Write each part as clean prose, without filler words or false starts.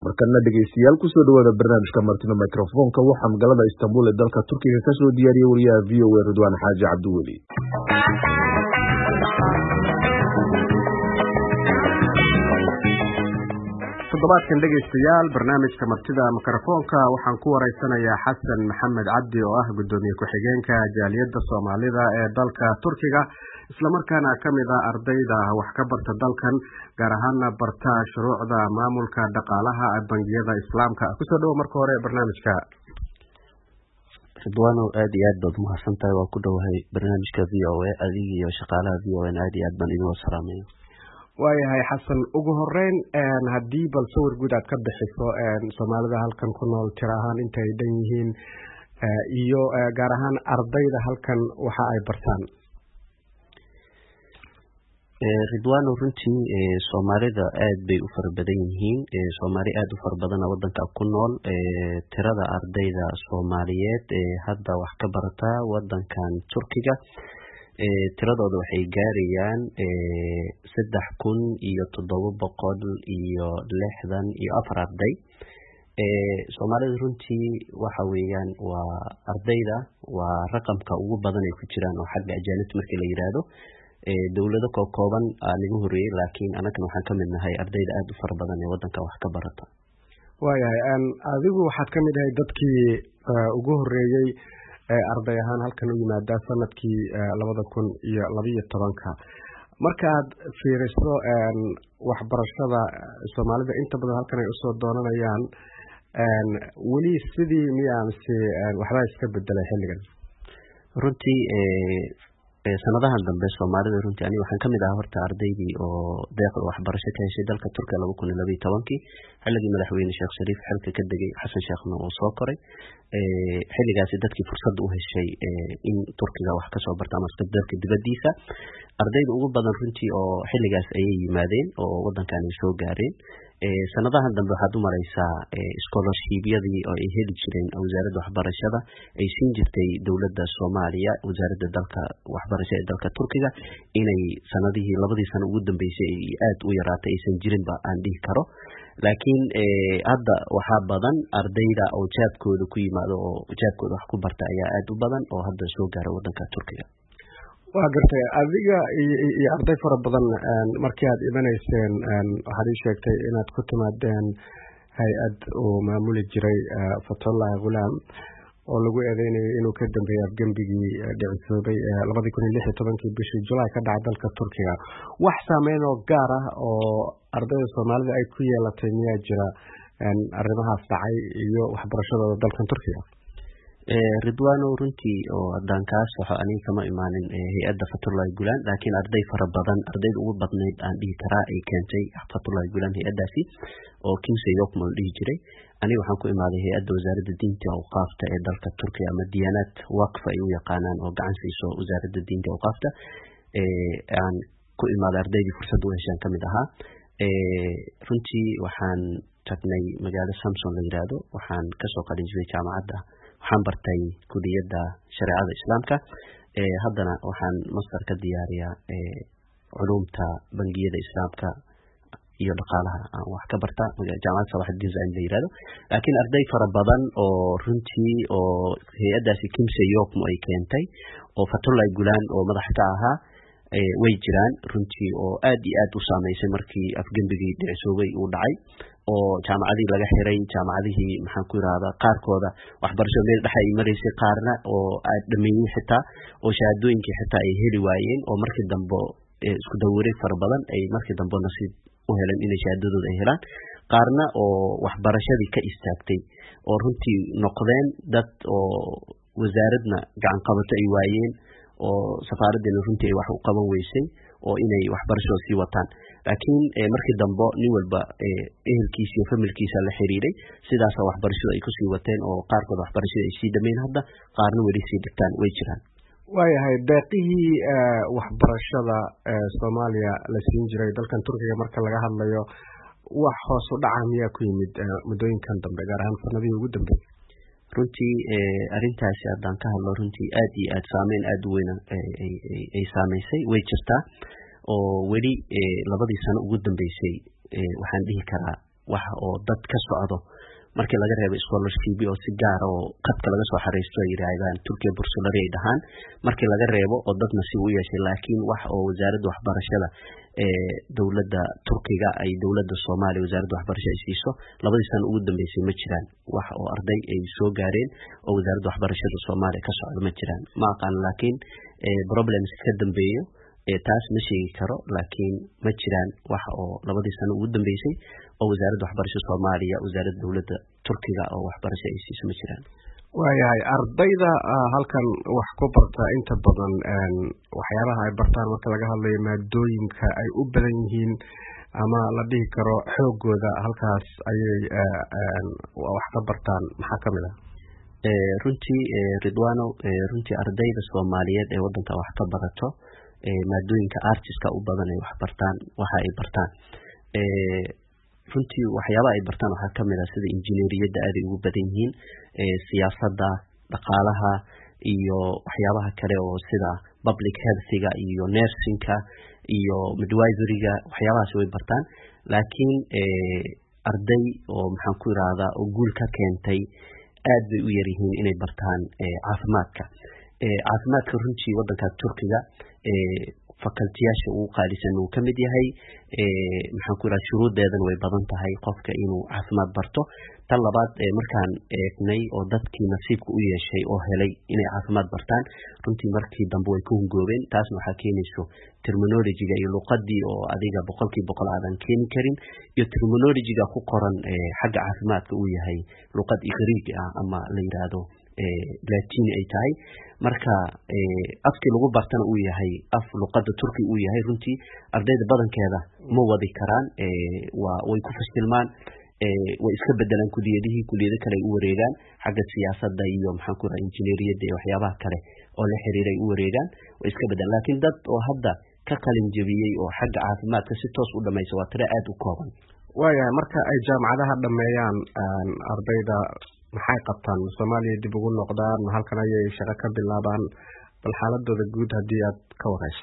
markana dhegeystayaal kusoo dhawaada barnaamijka martida microfonka waxaa magaalada Istanbul ee dalka Turkiga ka soo diyaariyay wariyaha VOA Ridwan Xaaji Cabdiweli. toddobaadkan dhegeystayaal barnaamijka martida microfonka waxaan ku wareysanayaa Xasan Maxamed Cabdi oo ah gudoomiye ku-xigeenka jaaliyadda Soomaalida ee dalka Turkiga isla markaana kamid ah ardayda wax ka barta dalkan gaar ahaan barta shuruucda maamulka dhaqaalaha bangiyada islaamka. kusoo dhaw marka hore barnaamijka. Ridwano aad iyo aad baad mahadsantahay, waa ku dhawahay barnaamijka VOA adiga iyo shaqaalaha VOA aad iyo aad baan idin salaamayaa. waayahay Xasan, ugu horeyn haddii bal sawir guud aad ka bixiso Soomaalida halkan ku nool tiro ahaan inta ay dhan yihiin iyo gaar ahaan ardayda halkan waxa ay bartaan. Ridwano runtii Soomaalida aad bay u fara badan yihiin, Soomaali aad u fara badan wadanka ku nool. Tirada ardayda Soomaaliyeed hadda wax ka barata wadankan Turkiga tiradooda waxay gaarayaan 3,764 arday. Soomaalida runtii waxa weeyaan waa ardayda waa raqamka ugu badan ay ku jiraan oo xagga ajaanibta markii la yiraahdo. dawlado kooban anigu horeeyay laakiin anagana waxaan ka mid nahay ardayda aad u fara badan ee wadanka wax ka barata. waayahay adigu waxaad ka mid ahay dadkii ugu horeeyay arday ahaan halkan u yimaada sanadkii 2012 markaad fiiriso waxbarashada Soomaalida inta badan halkan ay u soo doonanayaan wali sidii miyaanse waxba iska bedelay xilligan. runtii sanadahan dambe Soomaalida runtii aniga waxaan kamid ahaa horta ardaydii oo deeqda waxbarasho ka heshay dalka Turkiga 2012 xilligii madaxweyne Sheekh Shariif xilka ka degay Xasan Sheekhna uu soo koray. xilligaas dadkii fursad u heshay in Turkiga wax ka soo barta ama dalka dibadiisa ardayda ugu badan runtii oo xilligaas ayay yimaadeen oo wadankan ay soo gaareen. sanadahan dambe waxaad u maraysaa scholarship-yadii oo ay heli jireen wasaaradda waxbarashada ay siin jirtay dawladda Soomaaliya wasaaradda dalka waxbarashada ee dalka Turkiga inay sanadihii labadii sano ugu dambeysay aad u yaraatay aysan jirin ba aan dhihi karo. laakiin hadda waxaa badan ardayda oo jaabkooda ku yimaado oo jaabkooda wax ku barta ayaa aad u badan oo hadda soo gaara wadanka Turkiga. waa gartay adiga iyo arday fara badan markii aad imanayseen waxaad ii sheegtay inaad ku timaadeen hay-ad uu maamuli jiray Fatullah Gulam oo lagu eedeynayay inuu ka dambeeyay afgembigii dhicisoobay 2016 bishii July ka dhacay dalka Turkiga. wax saameyn oo gaar ah oo ardayda Soomaalida ay ku yeelatay miyaa jira arrimahaas dhacay iyo waxbarashadooda dalkan Turkiga? Ridwano runtii oo haddaan kaas waxa aniga kama imaanin hay-adda Fatullah Gulam laakiin arday fara badan ardayda ugu badnayd aan dhihi karaa ay keentay Fatullah Gulam hay-addaasi oo Kimse Yokmo dhihi jiray. aniga waxaan ku imaaday hay-adda wasaaradda diinta iyo awqaafta ee dalka Turkiga ama Diyanat Waqf ay u yaqaanaan oo gacan siiso wasaaradda diinta iyo awqaafta. aan ku imaaday ardaydii fursad u heshaan kamid ahaa. runtii waxaan tagnay magaalada Samson la yiraahdo waxaan ka soo qalinjibay jaamacadda waxaan bartay kuliyadda shariicada islaamka. haddana waxaan master ka diyaariyaa culumta bangiyada islaamka iyo dhaqaalaha aan wax ka barta jaamacadda Sabax Design la yiraahdo. laakiin arday fara badan oo runtii oo hay-addaasi Kimse Yokmo ay keentay oo Fatullah Gulam oo madax ka ahaa way jiraan runtii oo aad iyo aad u saameysay markii afgembigii dhicisoobay uu dhacay oo jaamacadii laga xiray jaamacadihii maxaan ku yiraahdaa qaarkooda waxbarasho meel dhexe ay mareysay qaarna oo aad dhameeyay xitaa oo shahaadooyinkii xitaa ay heli waayeen oo markii dambe isku dawareeg fara badan ay markii dambe nasiib u heleen inay shahaadadooda ay helaan qaarna oo waxbarashadii ka istaagtay oo runtii noqdeen dad oo wasaaradna gacan qabato ay waayeen oo safaaraddeena runtii ay wax u qaban weysay oo inay waxbarasho sii wataan. laakiin markii dambe nin walba ehelkiisa iyo familkiisa la xiriiray sidaas waxbarashada ay ku sii wateen oo qaarkood waxbarashada ay sii dhameeyeen hadda qaarna weli sii dhigtaan way jiraan. waayahay deeqihii waxbarashada Soomaaliya la siin jiray dalkan Turkiga marka laga hadlayo wax hoos u dhaca miyaa ku yimid muddooyinkan dambe gaar ahaan sanadihii ugu dambeeyay? runtii arintaasi haddaan ka hadlo runtii aad iyo aad saameyn aad u weyn ay saameysay way jirtaa oo weli labadii sano ugu dambeysay waxaan dhihi karaa wax oo dad ka socdo markii laga reebo scholarship oo si gaar oo qadka laga soo xariisto ay yiraahdaan Turkiya bursalari ay dhahaan markii laga reebo oo dadna si u yeeshay laakiin wax oo wasaaradda waxbarashada dawladda Turkiga ay dawladda Soomaaliya wasaaradda waxbarashada ay siiso labadii sano ugu dambeysay ma jiraan wax oo arday ay soo gaareen oo wasaaradda waxbarashada Soomaaliya ka socdo ma jiraan ma aqaan laakiin problems ka dambeeyo taas ma sheegi karo laakiin ma jiraan wax oo labadii sano ugu dambeysay oo wasaaradda waxbarashada Soomaaliya wasaaradda dawladda Turkiga oo waxbarashada ay siiso ma jiraan waayahay ardayda halkan wax ku barta inta badan waxyaabaha ay bartaan marka laga hadlayo maadooyinka ay u badan yihiin ama la dhihi karo xoogooda halkaas ayay wax ka bartaan maxaa kamid ah runtii Ridwano runtii ardayda Soomaaliyeed ee wadanka wax ka barato maadooyinka artiska u badan ay wax bartaan waxa ay bartaan runtii waxyaabaha ay bartaan waxa kamid ah sida injineeriyada aad ugu badan yihiin siyaasadda dhaqaalaha iyo waxyaabaha kale oo sida public health-ga iyo nursing-ka iyo midwifery-ga waxyaabahaas way bartaan laakiin arday oo maxaan ku iraahdaa oo guul ka keentay aad bay u yar yihiin inay bartaan caafimaadka runtii wadanka Turkiga faculty-yaasha uu qaalisan uu kamid yahay maxaan ku iraahdaa shuruudeedan way badan tahay qofka inuu caafimaad barto tan labaad markaan eegnay oo dadkii nasiibka u yeeshay oo helay inay caafimaad bartaan runtii markii dambe way ku hungoobeen taasna waxaa keenayso terminology-ga iyo luqadii oo adiga 100% aadan keeni karin iyo terminology-ga ku qoran xagga caafimaadka uu yahay luqad Greek ah ama la yiraahdo Latin ay tahay marka afkii lagu bartana uu yahay af luqadda Turki uu yahay runtii ardayda badankeeda ma wadi karaan way ku fashilmaan way iska bedelaan kuliyada kale ay u wareegaan xagga siyaasadda iyo maxaan ku raay injineeriyada iyo waxyaabaha kale oo la xiriiray u wareegaan way iska bedelaan laakiin dad oo hadda ka qalin jabiyay oo xagga caafimaadka si toos u dhameeyay waa tira aad u kooban waayahay marka ay jaamacadaha dhameeyaan ardayda maxay qabtaan Soomaaliya dib ugu noqdaan halkan ayay shaqo ka bilaabaan bal xaaladooda guud hadii aad ka warayso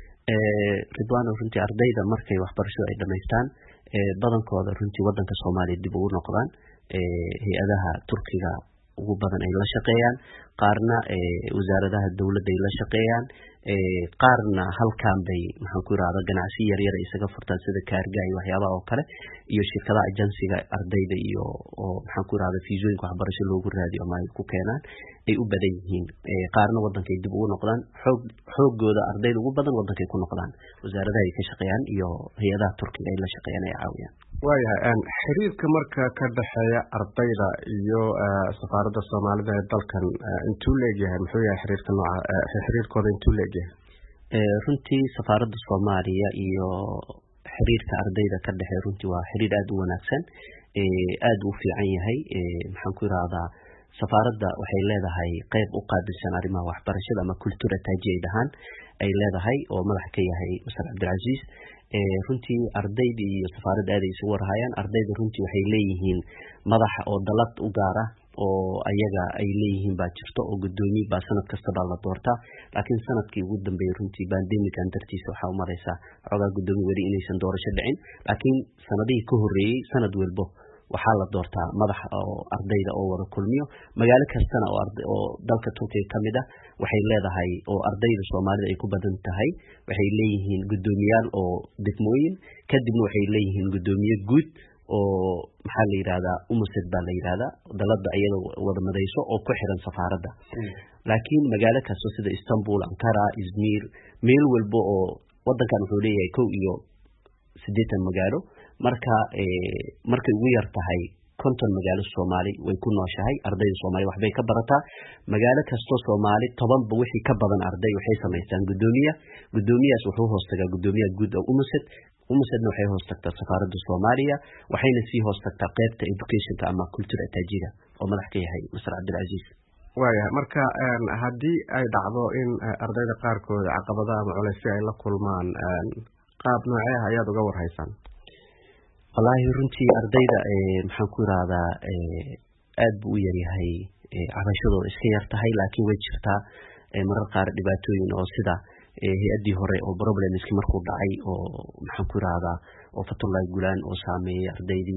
Ridwano runtii ardayda markay waxbarasho ay dhameystaan badankooda runtii wadanka Soomaaliya dib ugu noqdaan hay'adaha Turkiga ugu badan ay la shaqeeyaan qaarna wasaaradaha dawladda ay la shaqeeyaan qaarna halkaan bay maxaan ku iraahdaa ganacsi yar yar isaga furtaan sida kaarga iyo waxyaabaha oo kale iyo shirkadaha agensiga ardayda iyo oo maxaan ku iraahdaa fiisooyinka waxbarasho loogu raadiyo ama ay ku keenaan ay u badan yihiin qaarna wadanka ay dib ugu noqdaan xoogooda ardayda ugu badan wadanka ay ku noqdaan wasaaradaha ay ka shaqeeyaan iyo hay'adaha Turkiga ay la shaqeeyaan ay caawiyaan waayahay xiriirka marka ka dhaxeeya ardayda iyo safaaradda Soomaalida ee dalkan intuu leeyahay muxuu yahay xiriirkooda intuu leeyahay runtii safaaradda Soomaaliya iyo xiriirka ardayda ka dhaxeeya runtii waa xiriir aad u wanaagsan aad u fiican yahay maxaan ku iraahdaa safaaradda waxay leedahay qayb u qaabilsan arrimaha waxbarashada ama kultura taajiidahan ay leedahay oo madax ka yahay Mr. Abdulaziz runtii ardayda iyo safaaradda aad ay isugu warhayaan ardayda runtii waxay leeyihiin madax oo dalad u gaar ah oo ayaga ay leeyihiin baa jirto oo gudoomiye baa sanad kasta baa la doortaa laakiin sanadkii ugu dambeeyay runtii pandemic-an dartiisa waxa u maraysaa xogaa gudoomiye wali inaysan doorasho dhicin laakiin sanadihii ka horeeyay sanad walba waxaa la doortaa madax oo ardayda oo wada kulmiyo magaalo kastana oo dalka Turkiga kamid ah waxay leedahay oo ardayda Soomaalida ay ku badan tahay waxay leeyihiin gudoomiyaal oo degmooyin kadibna waxay leeyihiin gudoomiye guud oo maxaa la yiraahdaa umusad baa la yiraahdaa dalada iyada wada madayso oo ku xiran safaaradda laakiin magaalo kasta sida Istanbul Ankara Izmir meel walba oo wadankan wuxuu leeyahay 80 magaalo markay ugu yar tahay 50 magaalo Soomaali way ku nooshahay ardayda Soomaali waxbay ka barataa magaalo kasto Soomaali 10 ba wixii ka badan arday waxay sameeyaan gudoomiyaas wuxuu hoostagaa gudoomiyaha guud oo umusadna waxay hoostagtaa safaaradda Soomaaliya waxayna sii hoostagtaa qaybta education-ka ama culture taajiga oo madax ka yahay Mr. Abdulaziz waayahay marka hadii ay dhacdo in ardayda qaarkood caqabadaha ama culaysyo ay la kulmaan qaab noocee ayaad uga warhaysaan wallahi runtii ardayda maxaan ku iraahdaa aad buu u yaryahay cabashadooda iska yar tahay laakiin way jirtaa marar qaar dhibaatooyin oo sida hay'adii hore oo problemski markuu dhacay oo maxaan ku iraahdaa oo Fatullahi Gulaan oo saameeyay ardaydii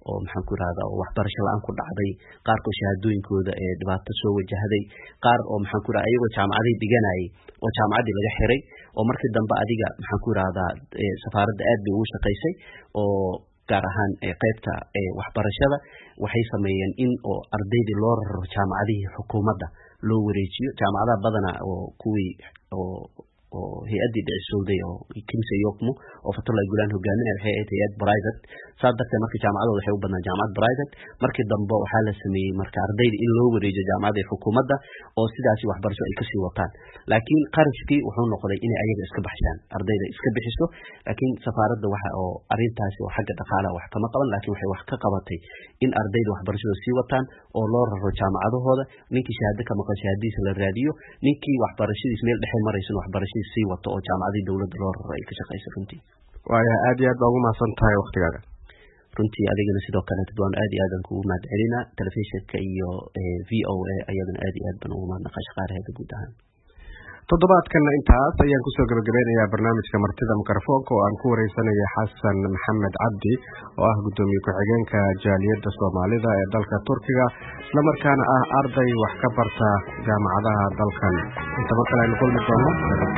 oo maxaan ku yiraahdaa waxbarasho la'aan ku dhacday qaar ko shahaadooyinkooda ee dhibaato soo wajahday qaar oo maxaan ku yiraahdaa ayagoo jaamacadii dhiganayay oo jaamacadii laga xiray oo markii dambe adiga maxaan ku yiraahdaa safaaradda aad bay ugu shaqaysay oo gaar ahaan qaybta waxbarashada waxay sameeyeen in oo ardaydii loo raro jaamacadihii xukuumadda loo wareejiyo jaamacadaha badana oo kuwii oo hay'adii dhicisowday oo King's Yokmo oo Fatullahi Gulen hogaaminaya waxay ahayd hay'ad private saaddartay markii jaamacadooda waxay u badnaan jaamacad private markii dambe waxaa la sameeyay marka ardayda in loo wareejiyo jaamacadda xukuumadda oo sidaas waxbarasho ay ka sii wataan laakiin qarashkii wuxuu noqday in ayaga iska baxshaan ardayda iska bixiso laakiin safaaradda waxa oo arintaasi oo xagga dhaqaalaha wax kama qaban laakiin waxay wax ka qabatay in ardayda waxbarashada sii wataan oo loo raro jaamacadahooda ninkii shahaado ka maqan shahaadiisa la raadiyo ninkii waxbarashadiisa meel dhexe maraysan waxbarashadiisa sii wato oo jaamacadii dawladda loo raro ay ka shaqayso runtii waaya aad iyo aad baa ugu mahadsan tahay waqtigaaga runtii adigana sidoo kale waan aad iyo aad ugu mahadcelinaa telefishinka iyo VOA ayadana aad iyo aad baan ugu mahadnaqaa shaqaalaheeda guud ahaan toddobaadkana intaas ayaan kusoo gabagabeynayaa barnaamijka martida mikrofoonka oo aan ku wareysanaya xasan maxamed cabdi oo ah gudoomiye ku-xigeenka jaaliyadda soomaalida ee dalka Turkiga isla markaana ah arday wax ka barta jaamacadaha dalkan inta markale aynu kulmi doono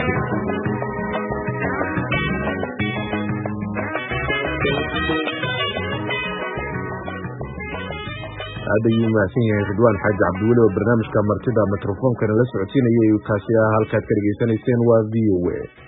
هذا يمثل رضوان حاج عبد الولي وبرنامج كمرتدى ميكروفون كان لا سocodsiinayay kaasi halka ka dhageysanayeen waa VOA